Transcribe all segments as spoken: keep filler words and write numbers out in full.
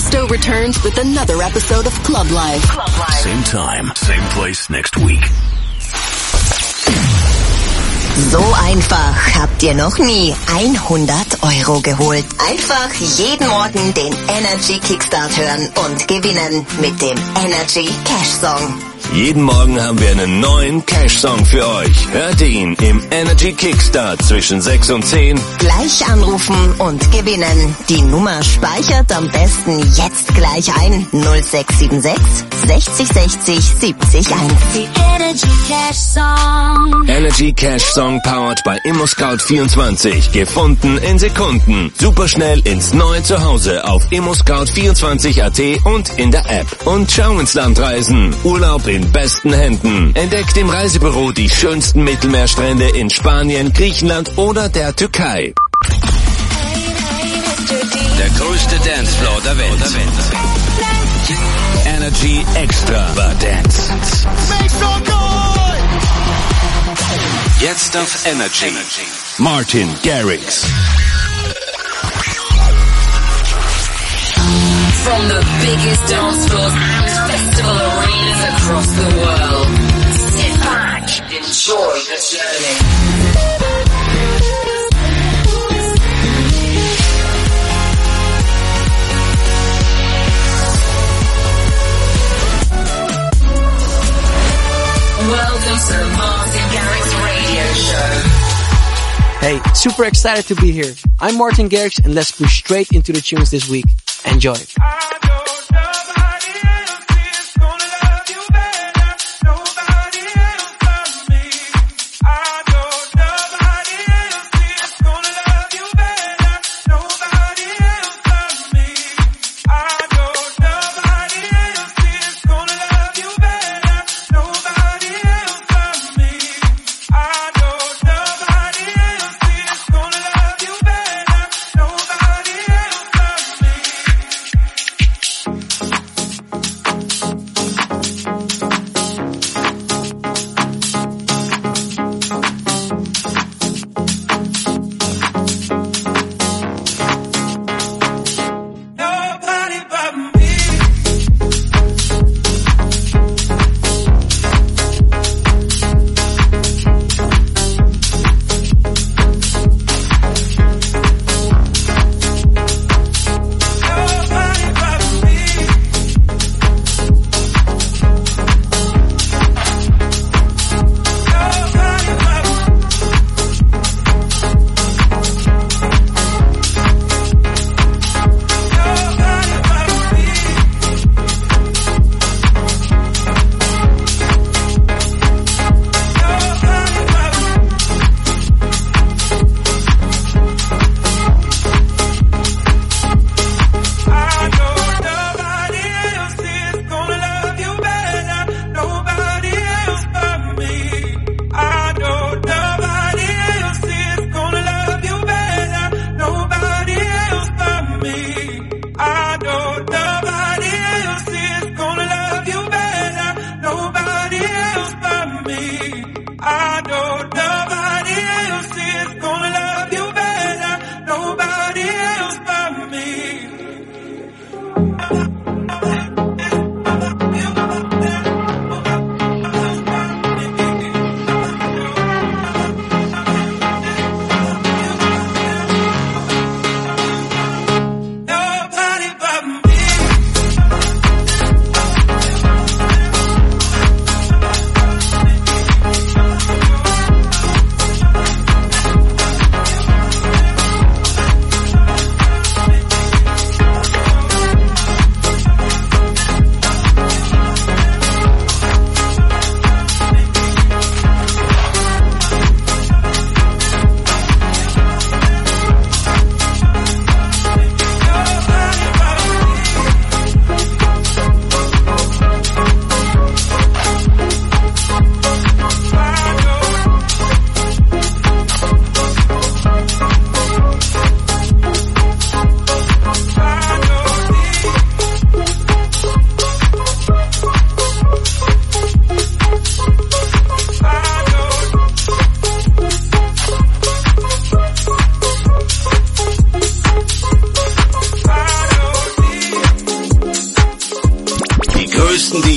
Tiesto returns with another episode of Club Life. Club Life. Same time, same place next week. So einfach habt ihr noch nie hundert Euro geholt. Einfach jeden Morgen den Energy Kickstart hören und gewinnen mit dem Energy Cash Song. Jeden Morgen haben wir einen neuen Cash-Song für euch. Hört ihn im Energy Kickstart zwischen sechs und zehn. Gleich anrufen und gewinnen. Die Nummer speichert am besten jetzt gleich ein. null sechs sieben sechs sechzig sechzig siebzig eins. Die Energy Cash Song. Energy Cash Song powered by ImmoScout vierundzwanzig. Gefunden in Sekunden. Superschnell ins neue Zuhause auf immoscout vierundzwanzig punkt at und in der App. Und schau ins Land reisen. Urlaub in besten Händen. Entdeckt im Reisebüro die schönsten Mittelmeerstrände in Spanien, Griechenland oder der Türkei. Der größte Dancefloor der Welt. Energy Extra war Dance. Jetzt auf Energy. Martin Garrix. From the biggest dance floors and festival arenas across the world. Sit back, enjoy the journey. Welcome to the Martin Garrix Radio Show. Hey, super excited to be here. I'm Martin Garrix and let's push straight into the tunes this week. Enjoy.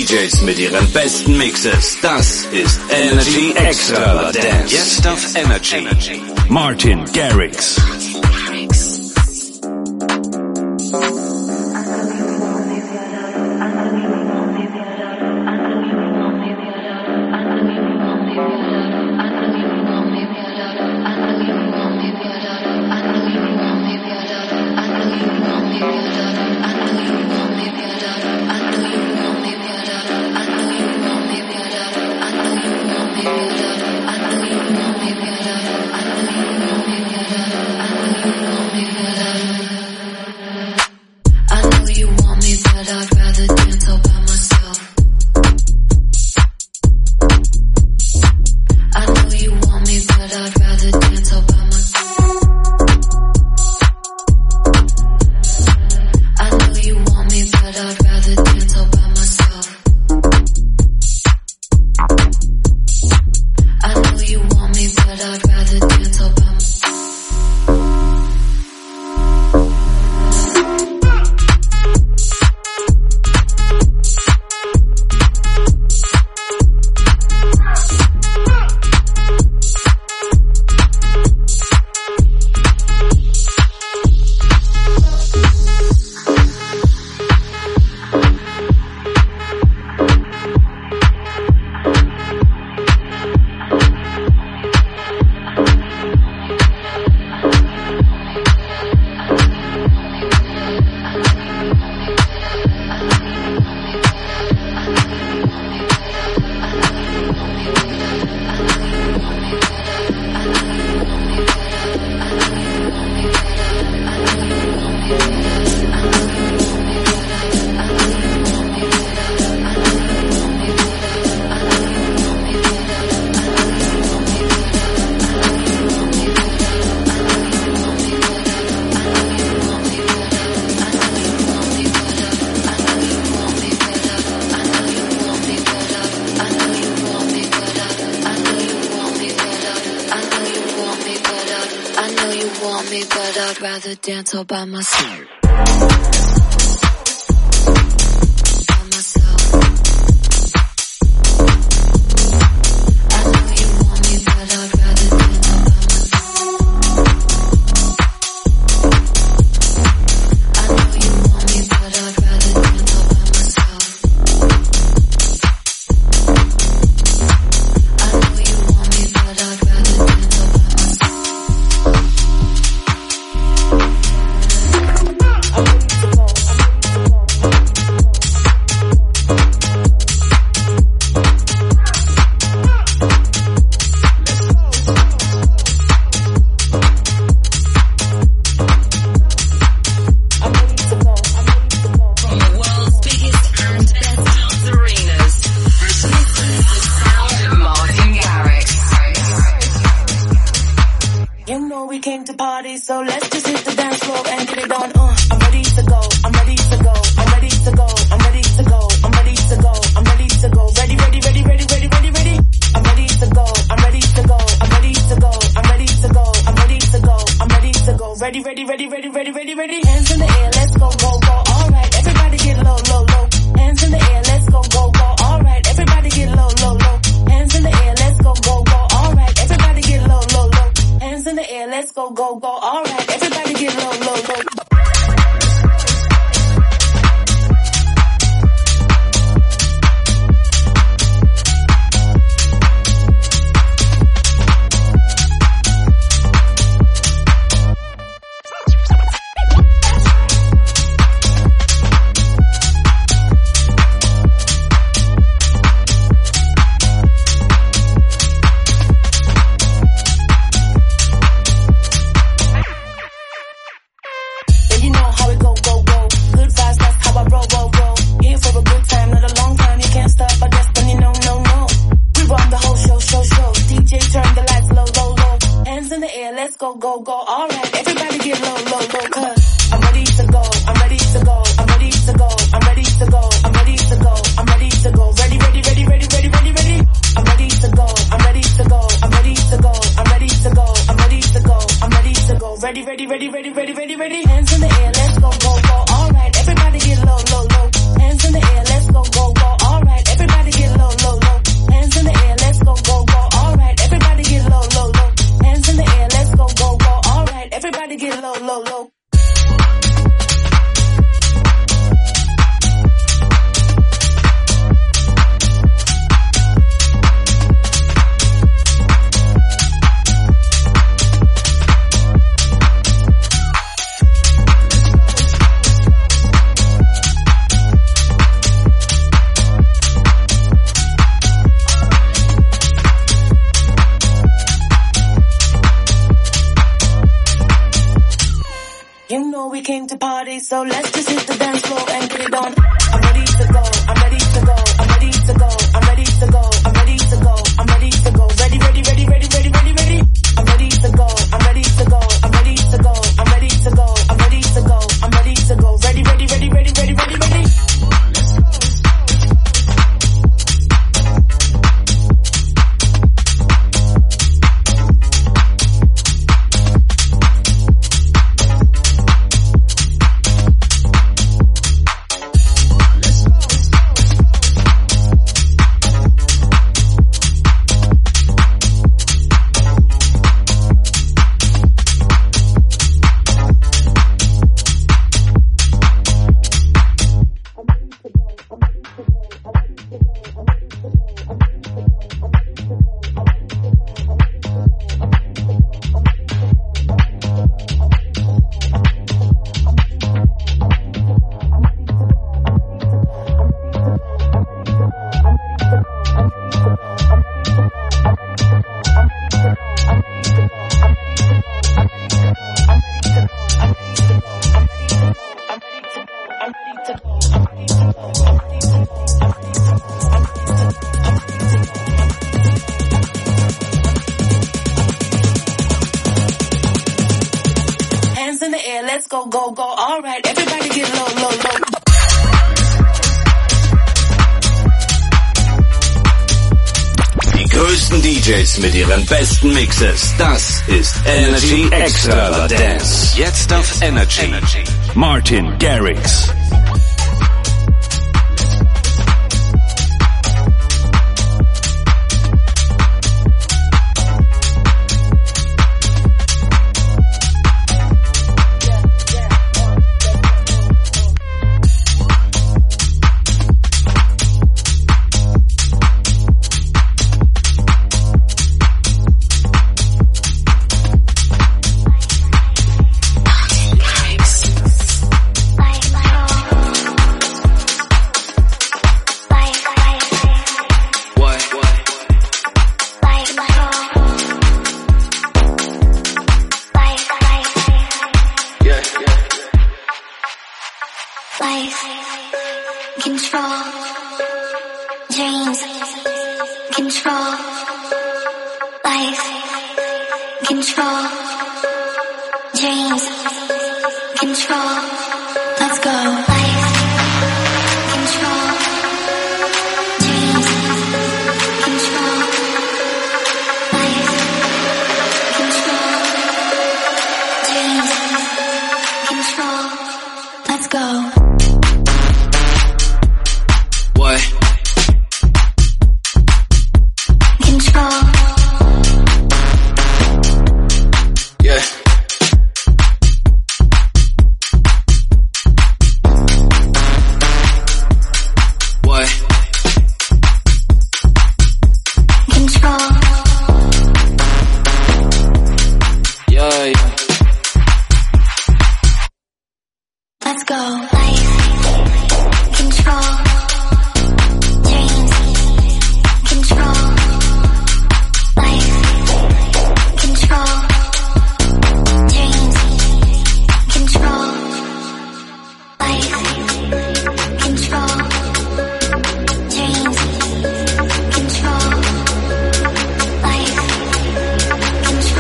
Js mit ihren besten Mixes. Das ist Energy Extravaganza. Jetzt auf Energy. Martin Garrix. Dance all by myself. So let's just hit the dance floor and get it on. Uh, I'm ready to go. I'm ready to go. I'm ready to go. I'm ready to go. I'm ready to go. I'm ready to go. Ready, ready, ready, ready, ready, ready, ready. I'm ready to go. I'm ready to go. I'm ready to go. I'm ready to go. I'm ready to go. I'm ready to go. Ready, ready, ready, ready, ready, ready, ready. Hands in the air, let's go, go, go. All right, everybody get low, low, low. Hands in the air, let's go, go, go. All right, everybody get low, low, low. Hands in the air, let's go, go, go. All right, everybody get low, low, low. Hands in the air, let's go, go, go. All right, everybody get low, low, low. Go, go, go, all right, everybody get low, low, low, cause I'm ready to go, I'm ready to go, I'm ready to go, I'm ready to go, I'm ready to go, I'm ready to go, ready, ready, ready, ready, ready, ready, ready, I'm ready to go, I'm ready to go, I'm ready to go, I'm ready to go, I'm ready to go, I'm ready to go, ready, ready, ready, ready, ready, ready, ready, hands in the air, let's go, go, go, all right, everybody get low, low, low, hands in the air, let's go, go, go, all right, we came to party, so let's just hit the dance floor and get it on. I'm ready to go, I'm ready to go, I'm ready to go, I'm ready to go, I'm ready to go, I'm ready to go, ready, ready, ready, ready, ready, ready, ready. I'm ready to go, I'm ready to go, I'm ready to go, I'm ready to go, I'm ready to go, I'm ready to go, ready, ready, ready, ready, ready, ready, ready. Go, go, go, all right, everybody get low, low, low. Die größten D Js mit ihren besten Mixes, das ist Energy Extravaganza. Jetzt auf Energy. Martin Garrix.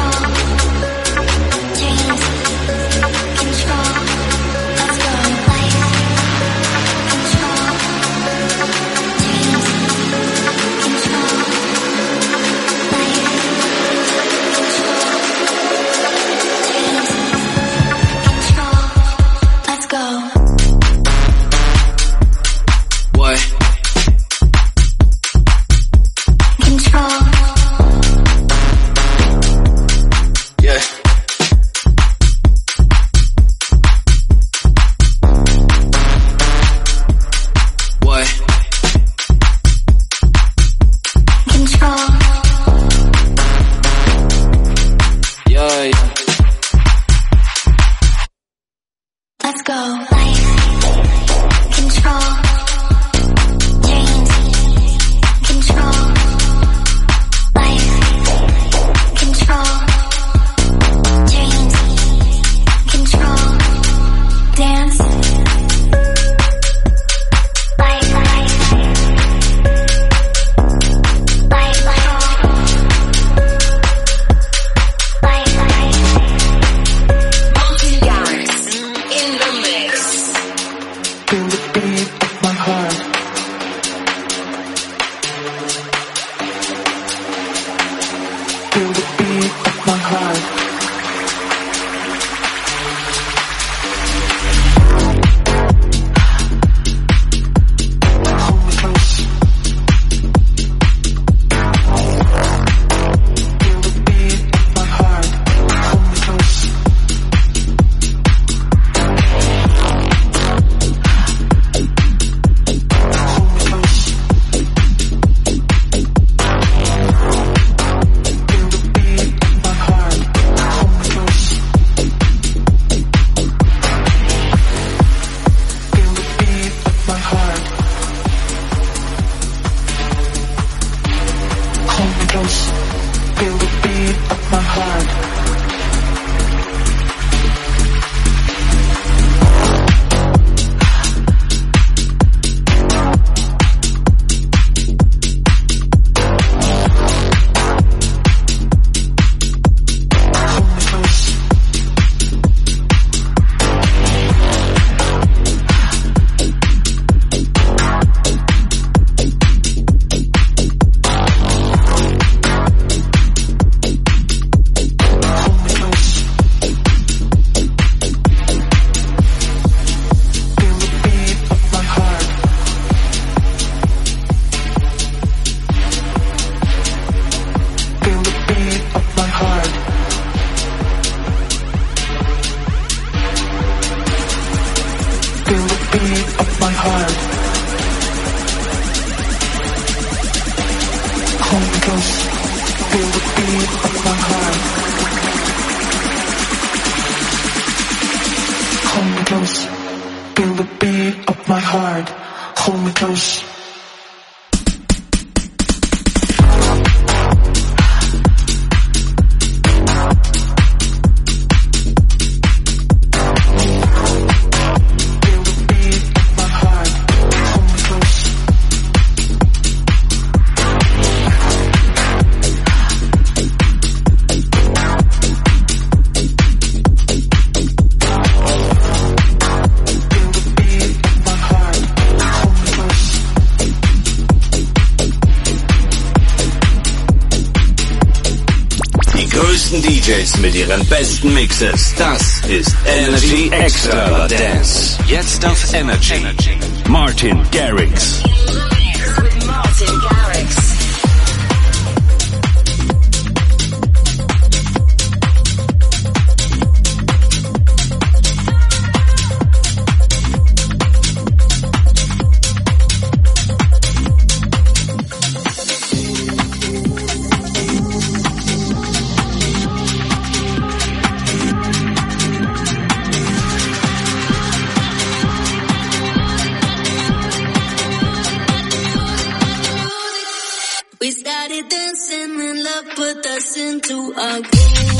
Bye. D Js mit ihren besten Mixes. Das ist Energy Extravaganza. Jetzt auf Energy. Martin Garrix. With Martin Garrix. We started dancing and love put us into a groove.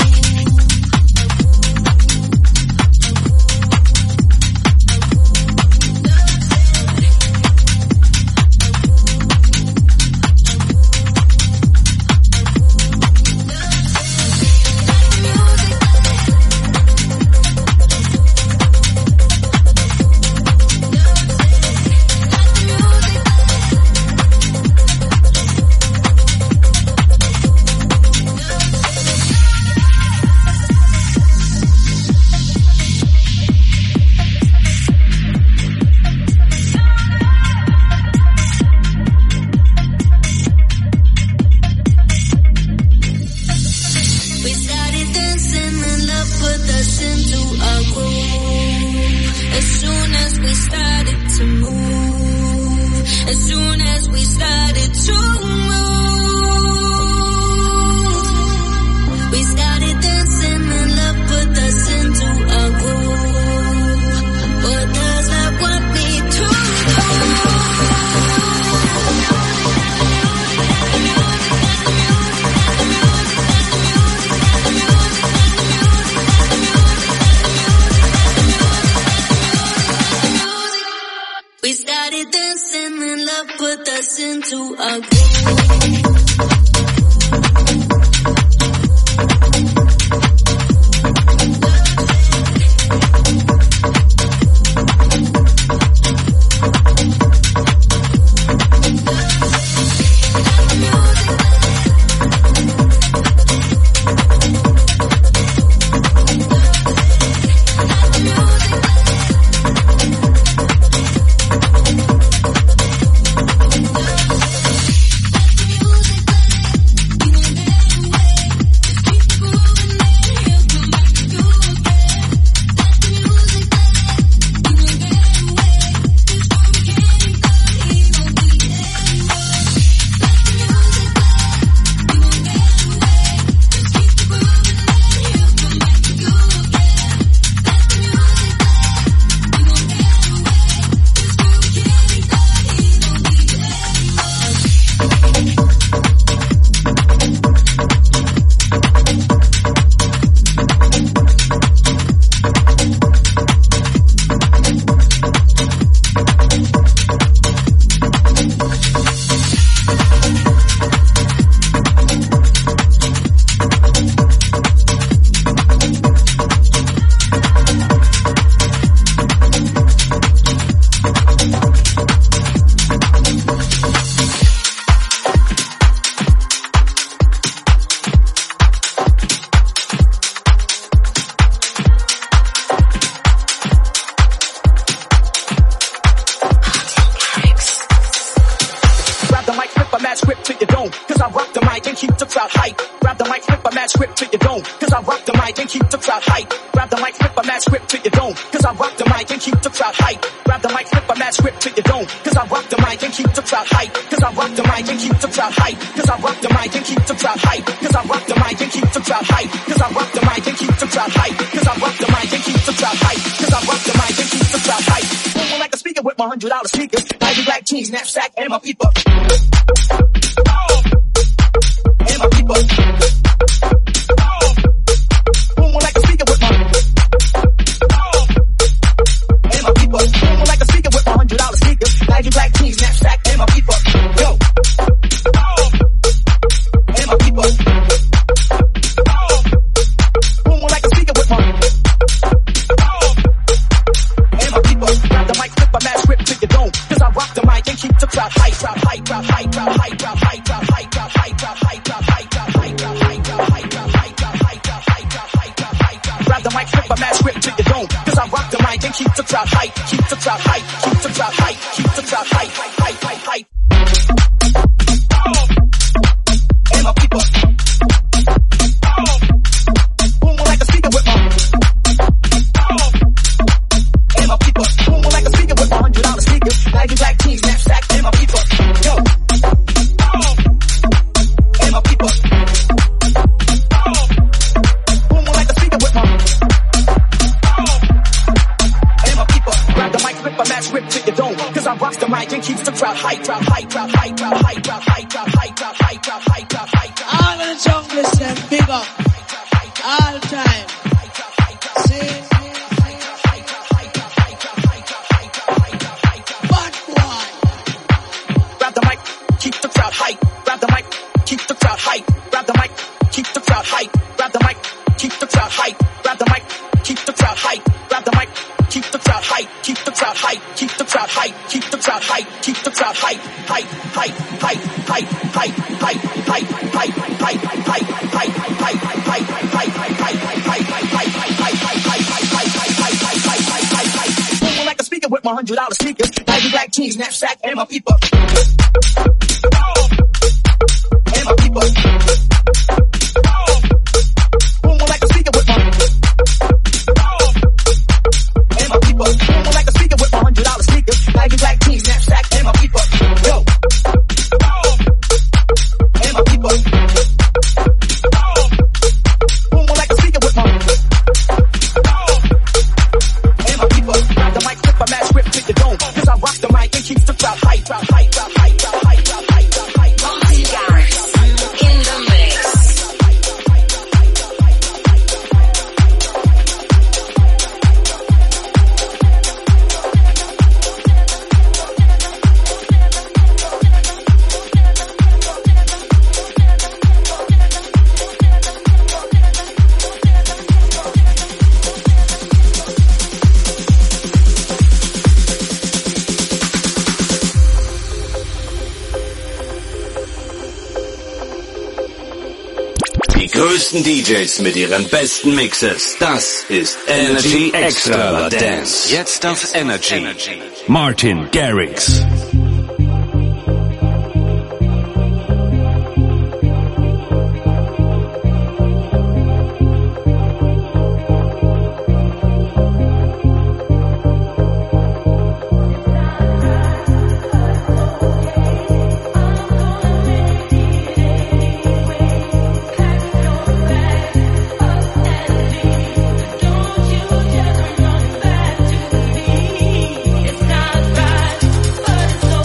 Music. a mad script to your dome, cause I rock the mic and keep the crowd hype. Grab the mic, flip a mad script to your dome, cause I rock the mic and keep the crowd hype. Grab the mic, flip a mad script to your dome, cause I rock the mic and keep the crowd hype. Cause I rock the mic and keep the crowd hype. Cause I rock the mic and keep the crowd hype. Cause I rock the mic and keep the crowd hype. Cause I rock the mic and keep the crowd hype. Cause I rock the mic and keep the crowd hype. Cause I rock the mic and keep the crowd hype. Moving like a speaker with my hundred dollar speakers, Nike black jeans, knapsack, and my people. And my people. Moving like a speaker with my and my people. Moving like a speaker with my hundred dollar speakers, Nike black jeans, knapsack, and my people. Yo. And my people. Moving like a speaker with my and my people. Grab the mic, flip a mad script to your dome, cause I rock the mic and keep the crowd hype, crowd hype, crowd hype, crowd hype, crowd hype, crowd hype, crowd hype, crowd hype, crowd hype, crowd hype, crowd hype, crowd hype, crowd hype, crowd hype, crowd hype, crowd hype, crowd hype. Grab the mic, flip a mad script to your dome, cause I rock the mic and keep the crowd hype, keep the crowd hype, keep the crowd hype, keep the crowd hype, hype, hype, hype, hype. And my people. Booming like a speaker with my and my people. Booming like a speaker with my hundred dollar speakers, Nike black jeans, knapsack, and my people. Yo. And my people. Booming like a speaker with my and my people. Grab the mic, flip a mad script to your dome, cause I rock the mic and keeps the crowd hype, crowd hype, crowd hype, crowd hype, crowd hype, crowd hype, crowd hype, crowd hype, crowd hype. All of the junglers them big up all time. See, bad boy. Grab the mic, keep the crowd hype. Grab the mic, keep the crowd hype. Grab the mic, keep the crowd hype. Grab the mic, keep the crowd hype. Grab the mic, keep the crowd hype. Grab the mic, keep the crowd hype. Keep the crowd hype. Keep the crowd hype. Keep the crowd hype. Keep the crowd hype. Hype, hype, hype, hype, hype, hype, hype, hype, hype, hype, hype, hype, moving like a speaker with my hundred dollar speakers, Nike black jeans, knapsack, and my people. And my people. Moving like a speaker with my and my people. Moving like a speaker with my hundred dollar speakers, Nike black jeans, knapsack, and my people. Yo. And my people. Moving like a speaker with my and my people. Grab the mic, flip a mad script to your dome, cause I rock the mic and keep the crowd hype, crowd hype, crowd hype, crowd hype, crowd hype, crowd hype. Martin Garrix in the mix. Die größten D Js mit ihren besten Mixes. Das ist Energy Extravaganza. Jetzt auf Energy. Martin Garrix. It's not right, but it's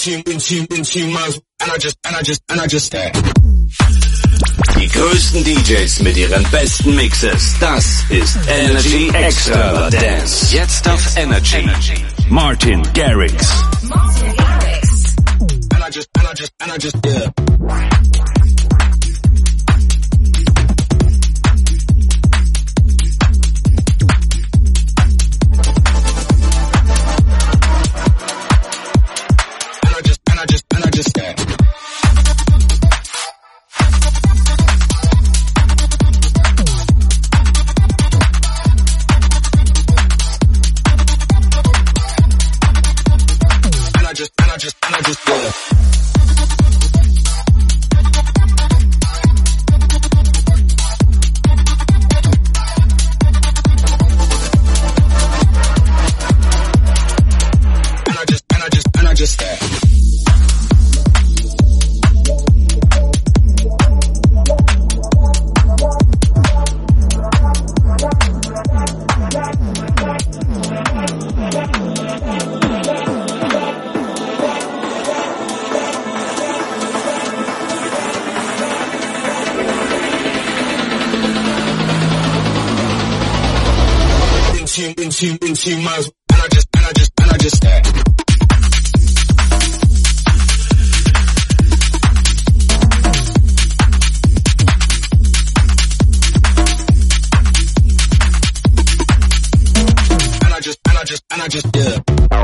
into, into, into my, and I just, and I just, and I just stare. Die größten D Js mit ihren besten Mixes. Das ist Energy Extravaganza. Jetzt auf Energy. Martin Garrix. Martin Garrix. And I just, and I just, and I just, yeah. Into, into my, and I just, and I just, and I just stare. And I just, and I just, and I just, yeah.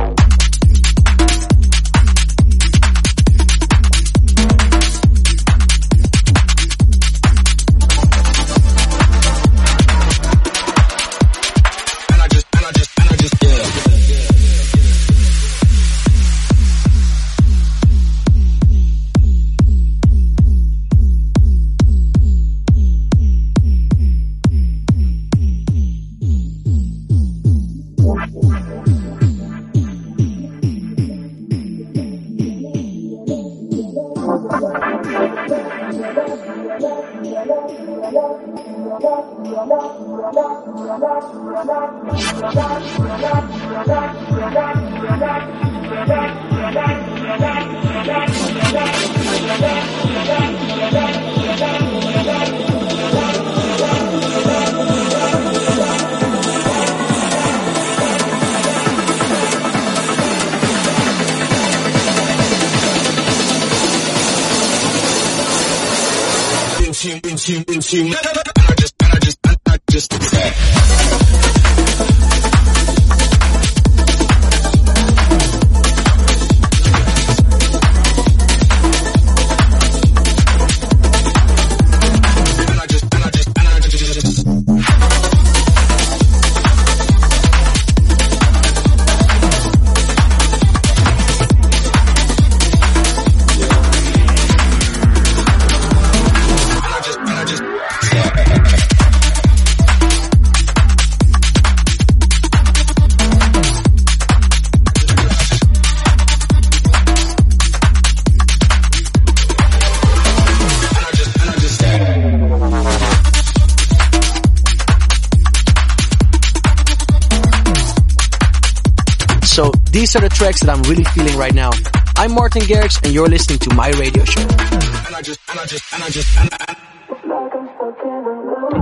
Into, into, and I just, and I just, and I just stare. So these are the tracks that I'm really feeling right now. I'm Martin Garrix and you're listening to my radio show. And I just, and I just, and I just, and I, it's like I'm stuck in a loop.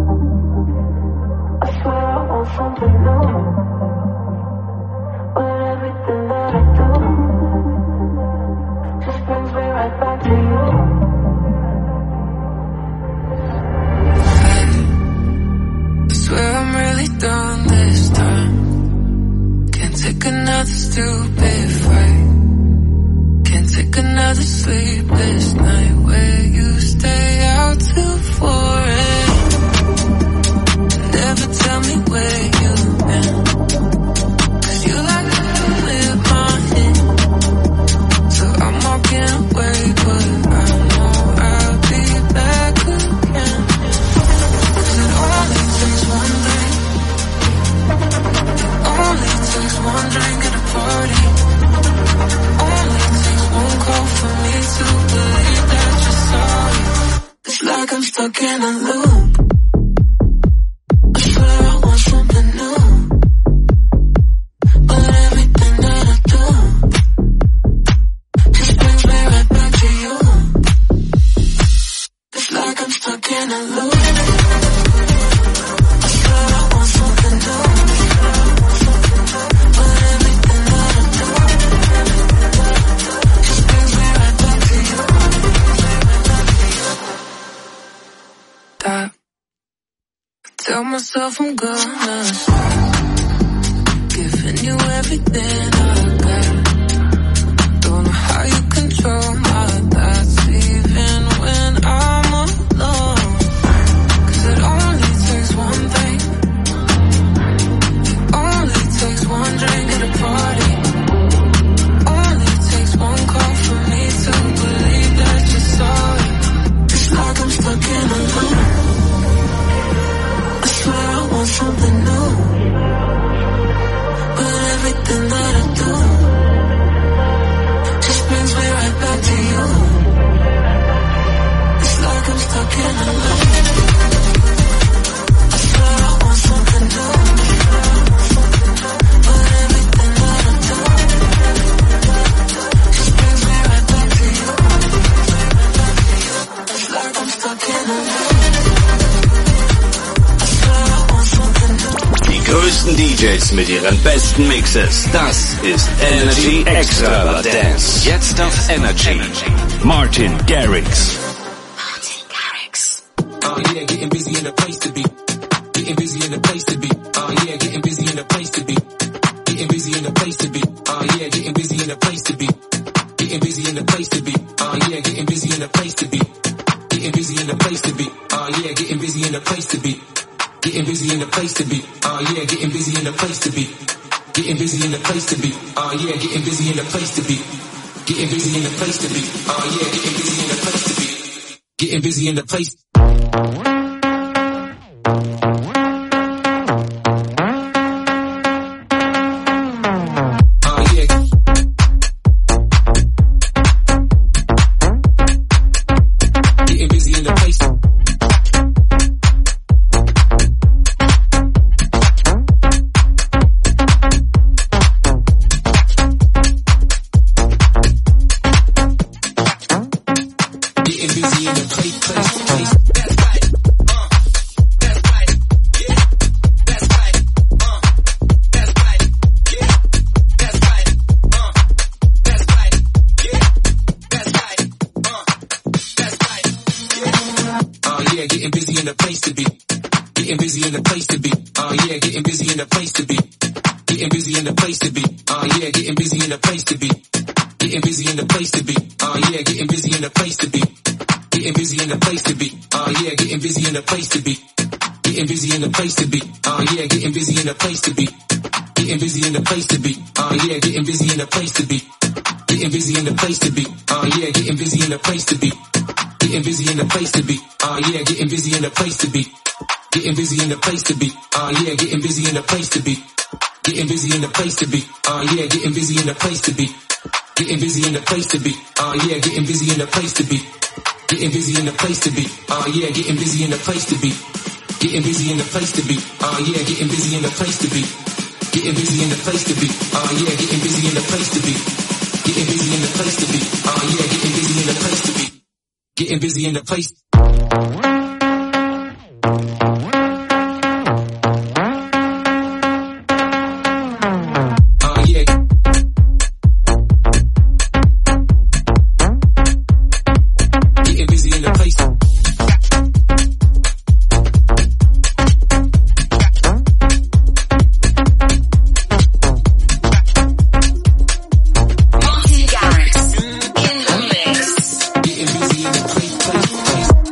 I swear I want something new. But everything that I do just brings me right back to you. I swear I'm really done this time. Can't take another stupid fight. Can't take another sleepless night where you stay out till four a.m. Never tell me where you've been, 'cause you like to live my hand. So I'm walking away, but I know I'll be back again. 'Cause it only takes one thing. It only takes one drink at a party. Only takes one call for me to believe that you're sorry. It's like I'm stuck in a loop. I swear I want something new. But everything that I do in a loop. I swear I want something new. But everything that I do just brings me right back to you. That I tell myself I'm gonna stop giving you everything I got. Don't know how you control my thoughts even when I'm alone. Cause it only takes one thing. It only takes one drink at a party. Only takes one call for me to believe that you're sorry. It's like I'm stuck in a loop. I swear I want something new. But everything that I do just brings me right back to you. It's like I'm stuck in a loop. I swear I want something new. But everything that I do just brings me right back to you. It's like I'm stuck in a loop. I swear I want something new. Die größten D Js mit ihren besten Mixes. Das ist Energy Extravaganza. Jetzt auf Energy. Martin Garrix. Oh yeah, getting busy in the place to be. Getting busy in the place to be. Oh yeah, getting busy in the place to be. Getting busy in the place to be. Oh yeah, getting busy in the place to be. Getting busy in the place to be. Oh yeah, getting busy in the place to be. Getting busy in the place to be. Oh yeah, getting busy in the place to be. Getting busy in the place to be. Oh yeah, getting busy in the place to be. Getting busy in the place to be. Oh yeah, getting busy in the place to be. Getting busy in the place to be. Oh yeah, getting busy in the place to be. Getting busy in the place. Getting busy in the place. Martin Garrix in the mix. Getting busy in the place, place, place.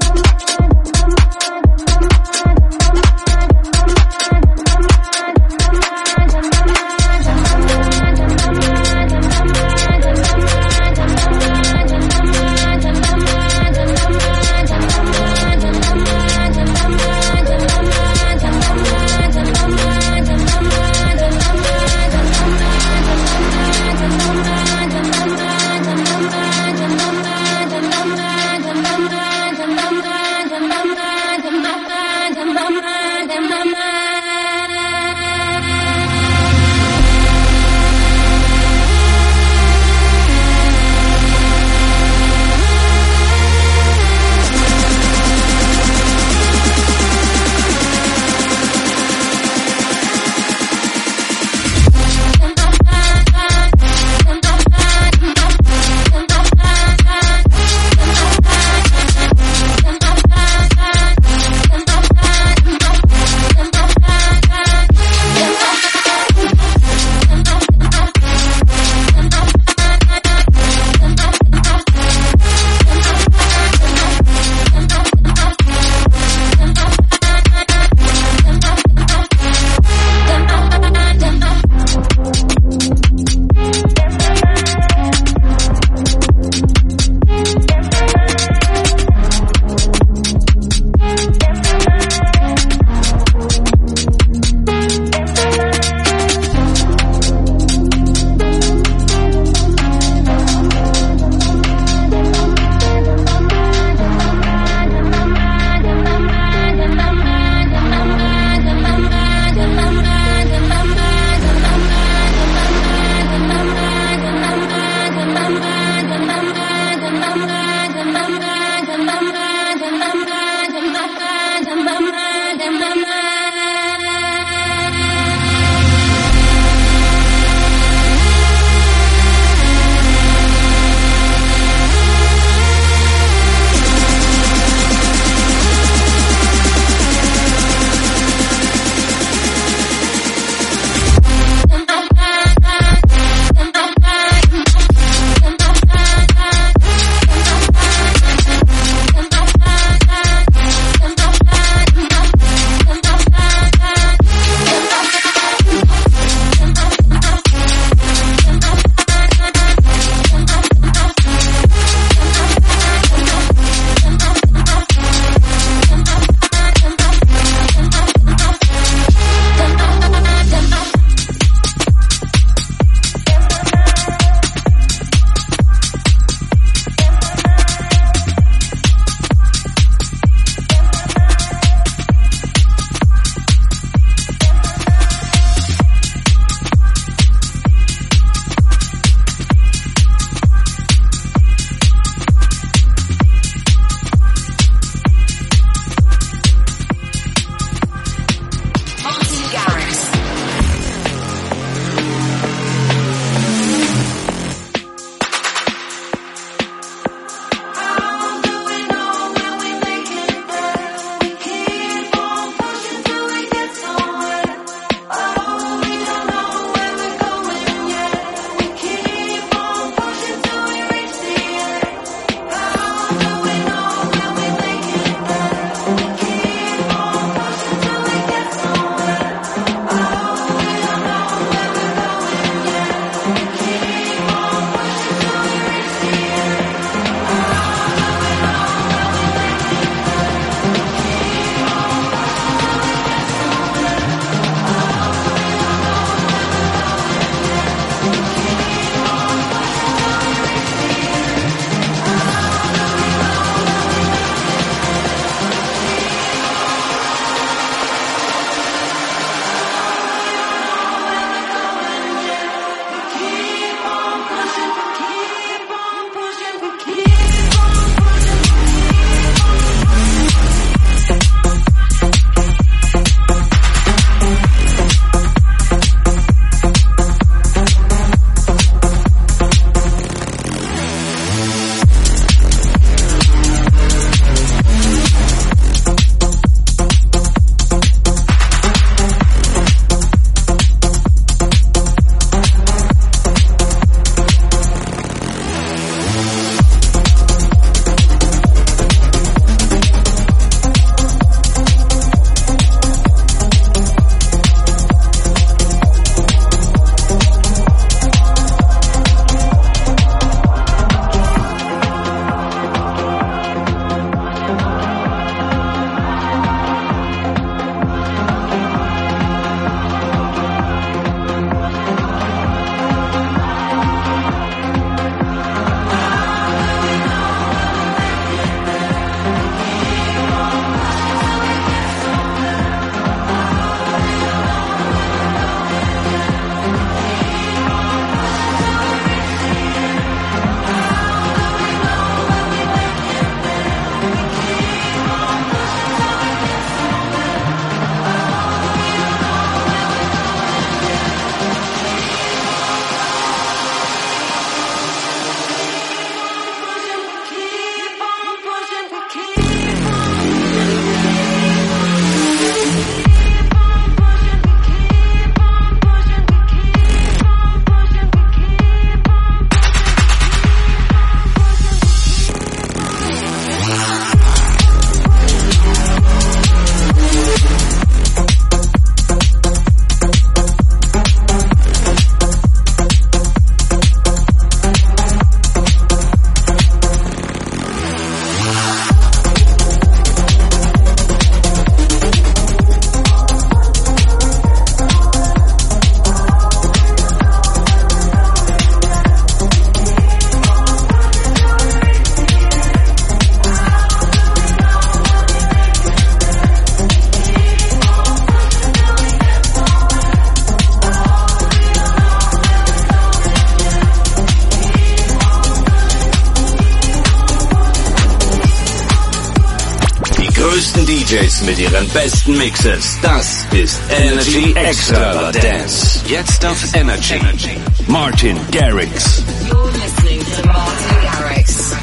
größten D Js mit ihren besten Mixes. Das ist Energy Extravaganza. Jetzt auf Energy. Martin Garrix. You're listening to Martin Garrix.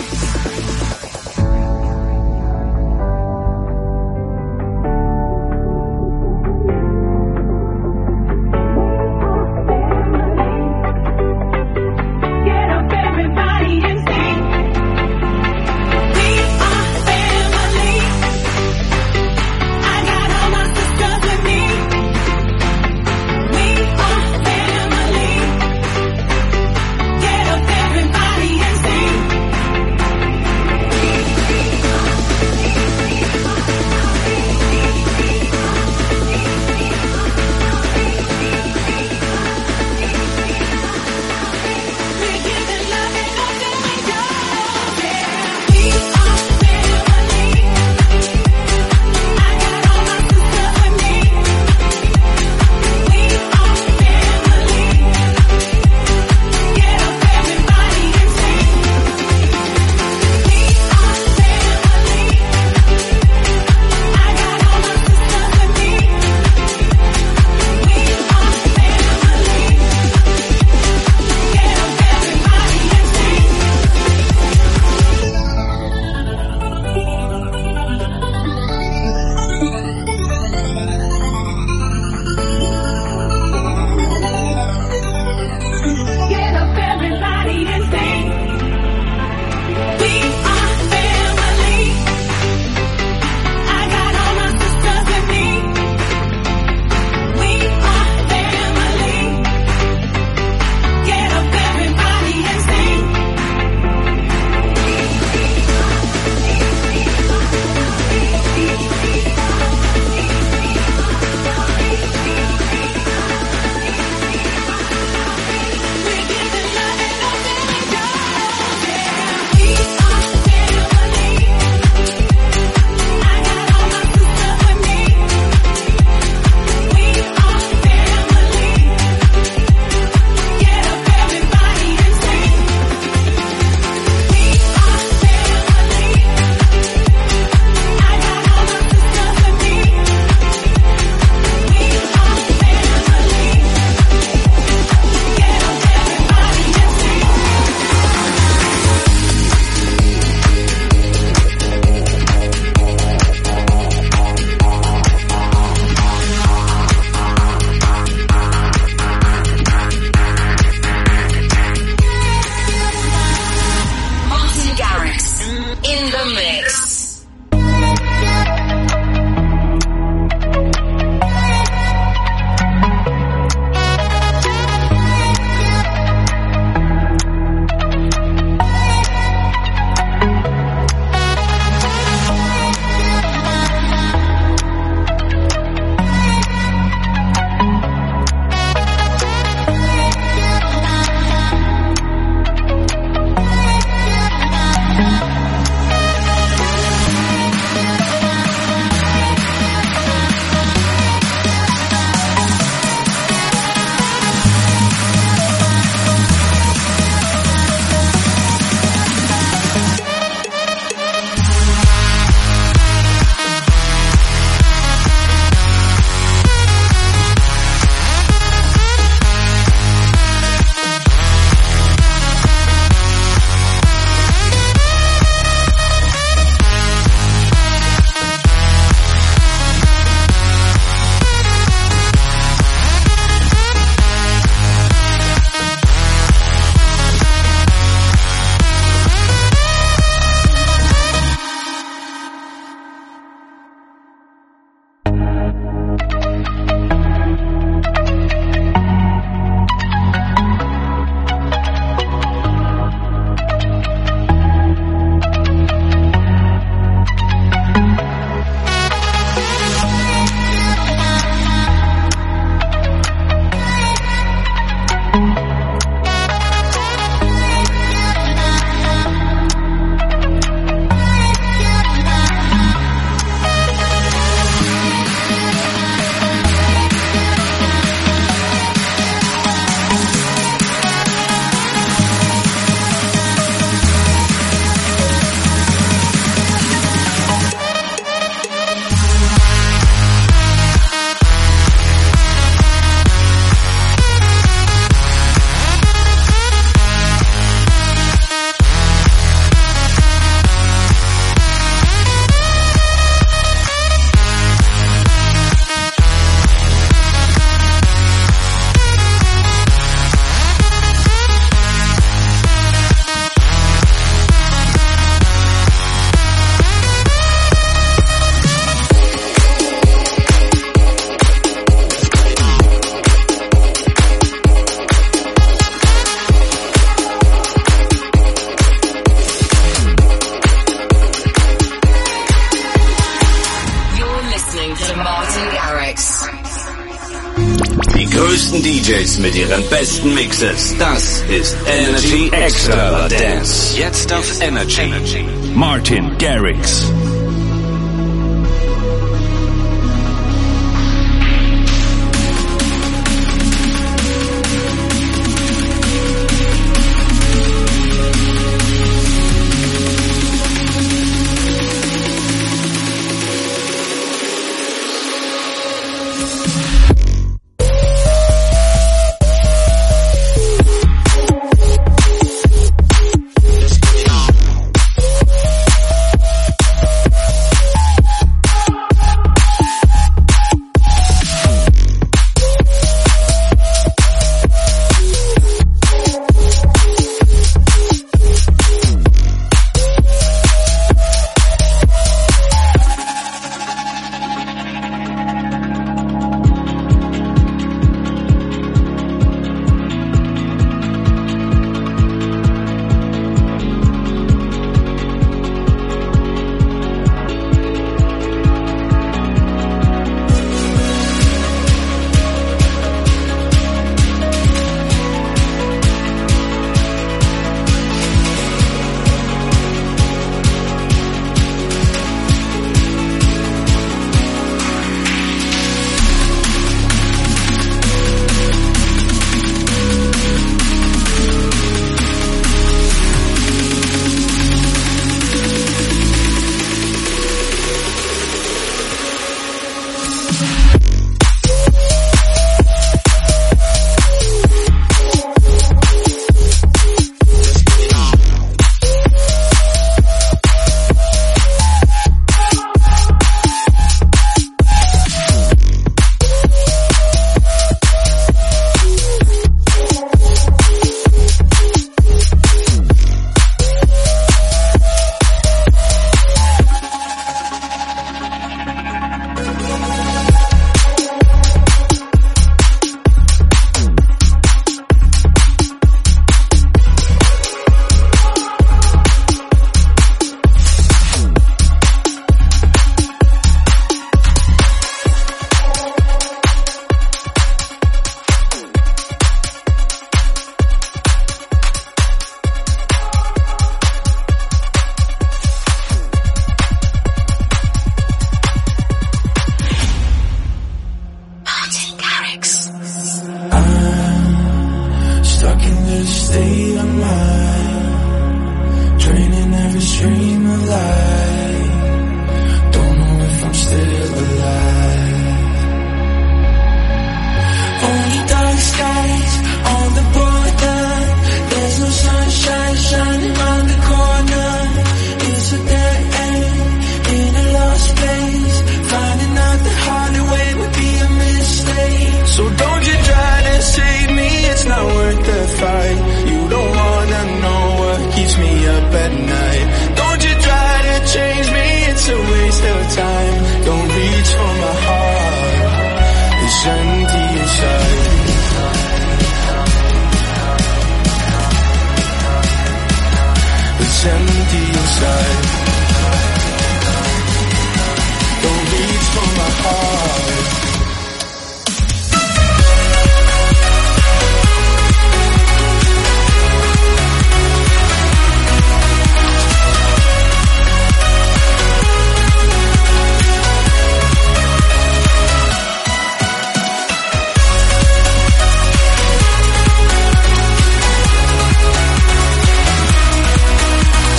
Everybody and sing. Die größten D Js mit ihren besten Mixes. Das ist Energy Extravaganza. Jetzt auf Energy. Martin Garrix.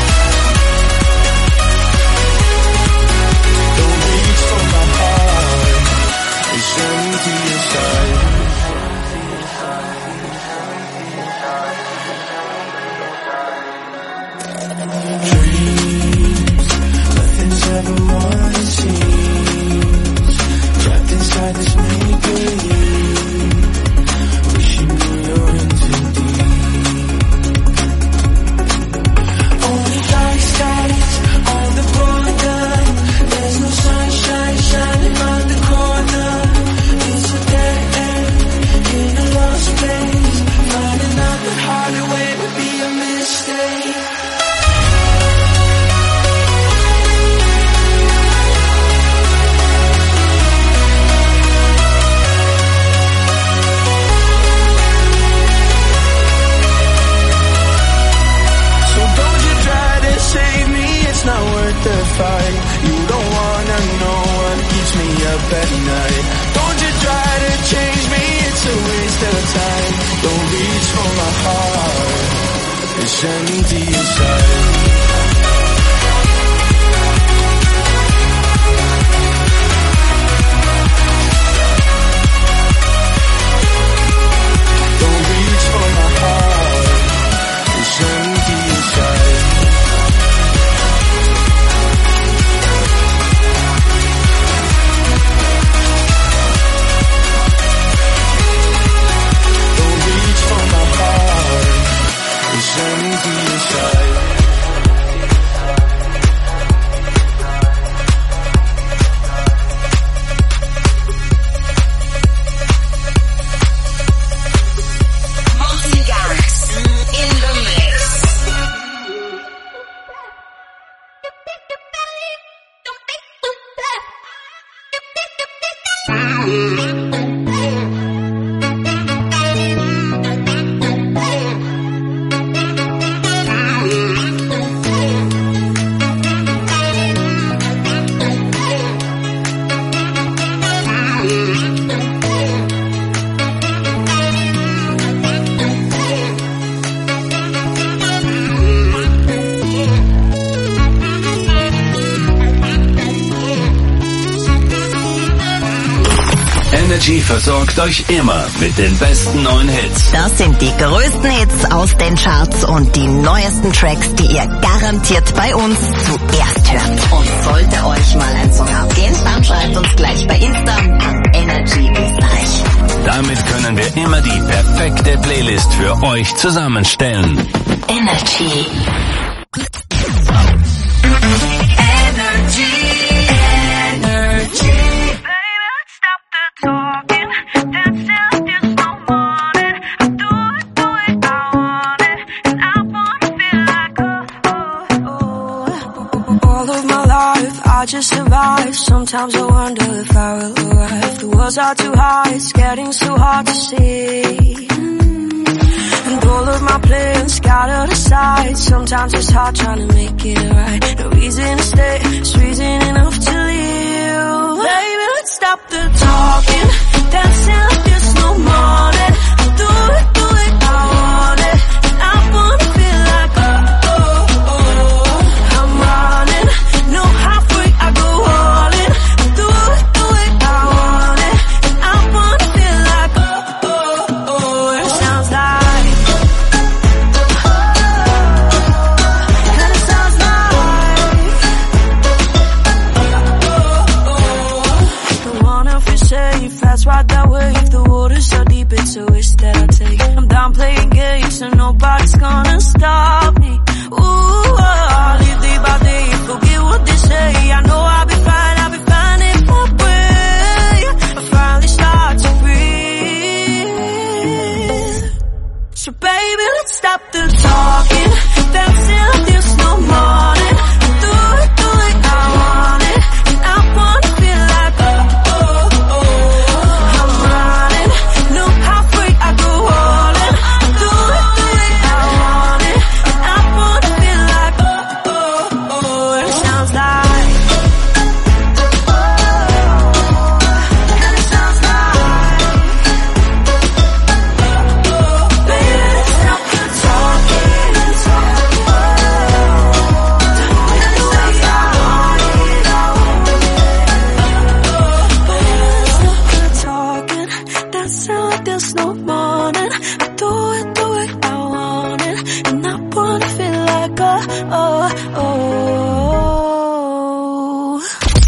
Don't reach for my heart. at night. Don't you try to change me, it's a waste of time. Don't reach for my heart, it's empty inside. Energy versorgt euch immer mit den besten neuen Hits. Das sind die größten Hits aus den Charts und die neuesten Tracks, die ihr garantiert bei uns zuerst hört. Und sollte euch mal ein Song abgehen, dann schreibt uns gleich bei Insta an Energy Österreich. Damit können wir immer die perfekte Playlist für euch zusammenstellen. Energy. I just survive. Sometimes I wonder if I will arrive. The walls are too high, it's getting so hard to see. And all of my plans scattered aside. Sometimes it's hard trying to make it right. No reason to stay, it's reason enough to leave. Baby, let's stop the talking, dancing like there's no morning. Do it, do it, I want it. And I wanna feel like oh, oh, oh. I'm running, no halfway, I go all in. Do it, do it, I want it. And I wanna feel like oh, oh, oh. And it sounds like and it sounds like don't wanna feel safe, that's right that way. If the water's so deep, it's a risk that I take. I'm down playing games and nobody's gonna stop me. Ooh, I'll live day by day, forget what they say. I know I'll be fine, I'll be fine if I pray. I finally start to breathe. So baby, let's stop the talking, dancing like there's no morning. Do it, do it, I want it. And I wanna feel like oh, oh, oh. I'm running, no halfway, I go all in. Do it, do it, I want it. And I wanna feel like oh, oh, oh. And it sounds like and it sounds like baby, let's stop the talking and talk. Talking, that's how there's no morning. I do it, do it, I want it. And I wanna feel like oh, oh, oh.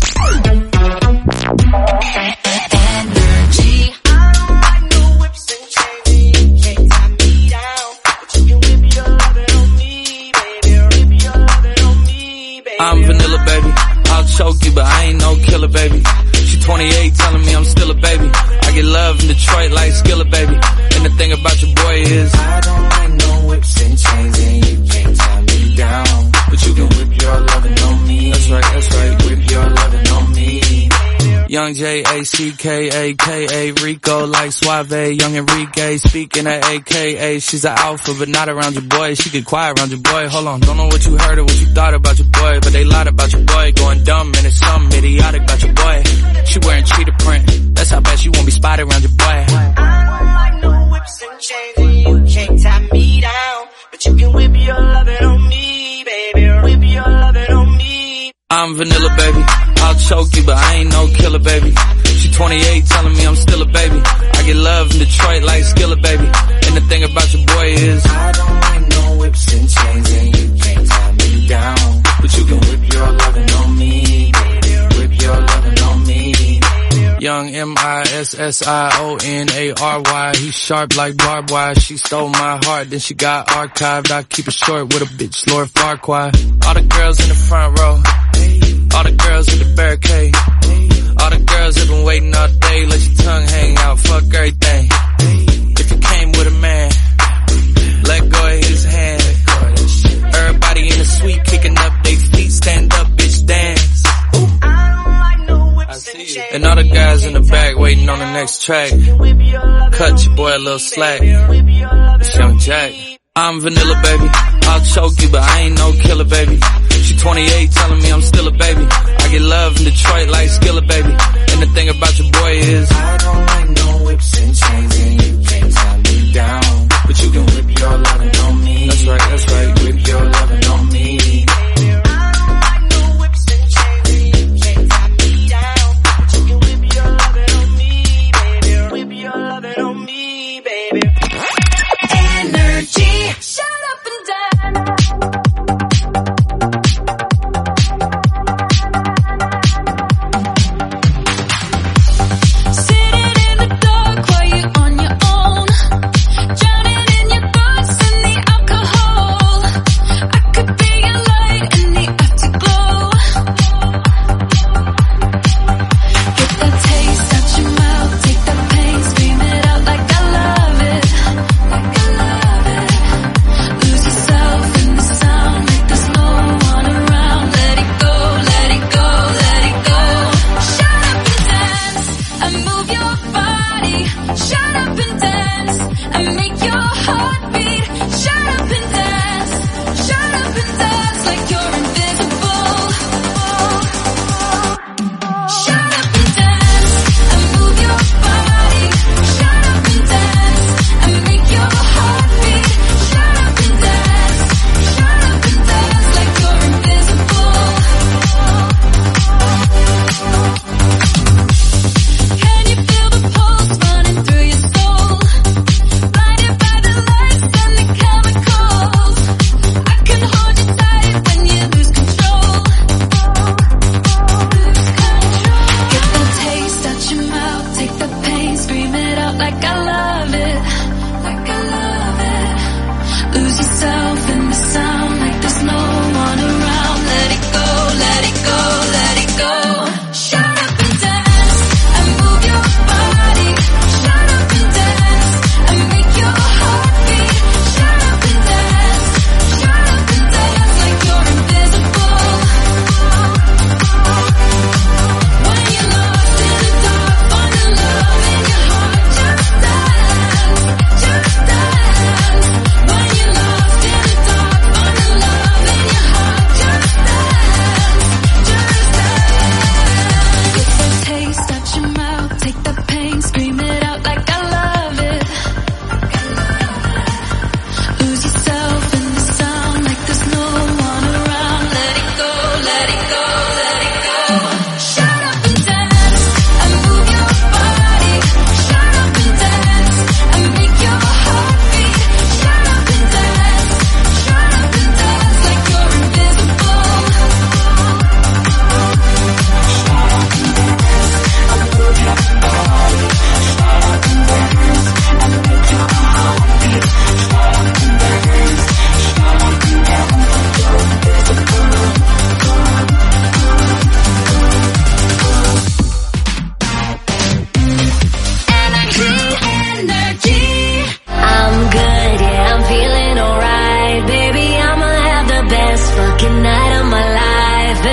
Energy. I don't like no whips and chains, you can't tie me down. But you can whip your lovin' on me, baby. Whip your lovin' on me, baby. I'm vanilla, baby. I'll choke you, but I ain't no killer, baby. She twenty-eight, telling me I'm still a baby. I get love in Detroit like Skillet, baby. And the thing about your boy is I don't like no whips and chains, and you can't tie me down. but you can Whip your lovin' on me. That's right, that's right. Whip your lovin' on me. Young J A C K A K A Rico like Suave, Young Enrique speaking at A K A. She's an alpha but not around your boy. She get quiet around your boy. Hold on, don't know what you heard or what you thought about your boy, but they lied about your boy. Going dumb and it's something idiotic about your boy. She wearing cheetah choke you, but I ain't no killer, baby. She twenty-eight, telling me I'm still a baby. I get love in Detroit like Skillet, baby. And the thing about your boy is I don't like no whips and chains, and you can't tie me down. But you can whip your lovin' on me, baby. Whip your lovin' on me. Young M I S S I O N A R Y. He sharp like barbed wire. She stole my heart, then she got archived. I keep it short with a bitch, Lord Farquaad. All the girls in the front row, all the girls in the barricade, all the girls have been waiting all day. Let your tongue hang out, fuck everything. If you came with a man, let go of his hand. Everybody in the suite kicking up their feet. Stand up, bitch, dance. Ooh. I see you. And all the guys in the back waiting on the next track. Cut your boy a little slack. It's Young Jack. I'm vanilla, baby. I'll choke you, but I ain't no killer, baby. She twenty-eight, telling me I'm still a baby. I get love in Detroit like Skillet, baby. And the thing about your boy is I don't like no whips and chains, and you can't tie me down. But you can whip your lovin' on me. That's right, that's right. Whip your lovin' on me.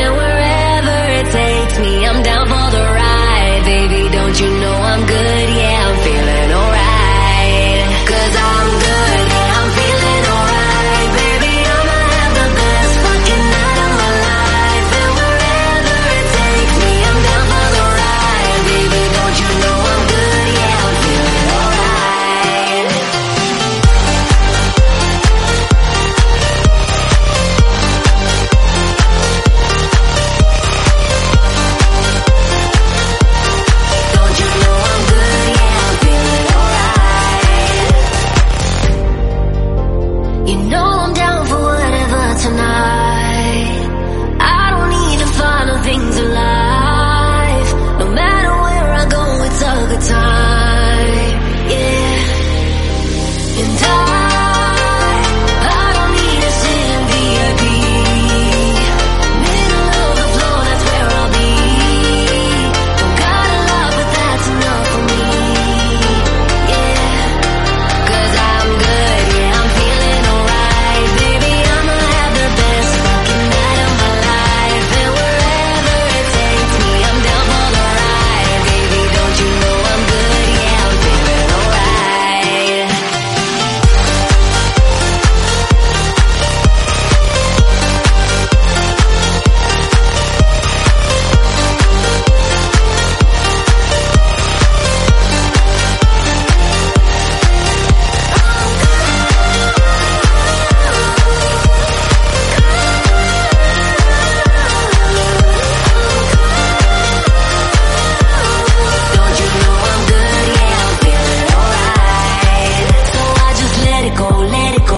You know I'm good, yeah.